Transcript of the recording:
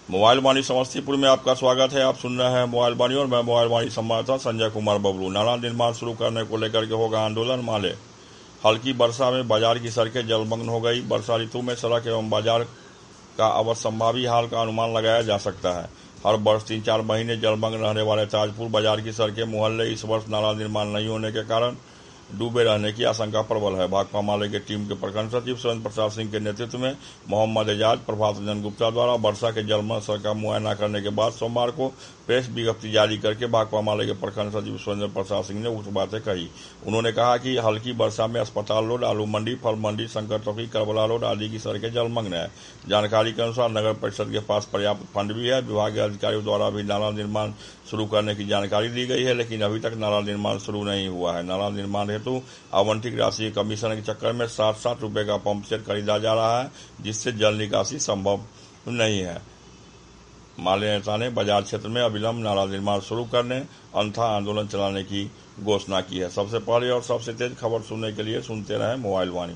Mobile वाणी समस्तीपुर में आपका स्वागत है। आप सुन रहे हैं मोबाइल वाणी और मैं मोबाइल वाणी संवाददाता संजय कुमार बबलू। नाला निर्माण शुरू करने को लेकर के होगा आंदोलन माले। हल्की वर्षा में बाजार की सड़कें जलमग्न हो गई। वर्षा ऋतु में सड़क एवं बाजार का अवश्यंभावी हाल का अनुमान लगाया जा सकता है। हर वर्ष 3-4 महीने जलमग्न रहने वाले ताजपुर बाजार की सड़कें मोहल्ले इस वर्ष नाला निर्माण नहीं होने के कारण डूबे रहने की आशंका प्रबल है। भाकपा माले के टीम के प्रखंड सचिव सुरेंद्र प्रसाद सिंह के नेतृत्व में मोहम्मद एजाज, प्रभात रंजन गुप्ता द्वारा वर्षा के जलमग्न सड़क का मुआयना करने के बाद सोमवार को प्रेस विज्ञप्ति जारी करके भाकपा माले के प्रखंड सचिव सुरेंद्र प्रसाद सिंह ने उक्त बातें कही। उन्होंने कहा कि हल्की वर्षा में अस्पताल रोड, आलू मंडी, फल मंडी, शंकर चौकी, करबला रोड आदि की सड़कें जलमग्न है। जानकारी के अनुसार नगर परिषद के पास पर्याप्त फंड भी है। विभागीय अधिकारियों द्वारा भी नाला निर्माण शुरू करने की जानकारी दी गई है, लेकिन अभी तक नाला निर्माण शुरू नहीं हुआ है। नाला निर्माण हेतु आवंटित राशि कमीशन के चक्कर में 60-60 रुपए का पंप सेट खरीदा जा रहा है, जिससे जल निकासी संभव नहीं है। माले नेता ने बाजार क्षेत्र में अविलंब नाला निर्माण शुरू करने अन्यथा आंदोलन चलाने की घोषणा की है। सबसे पहले और सबसे तेज खबर सुनने के लिए सुनते रहें मोबाइल वाणी।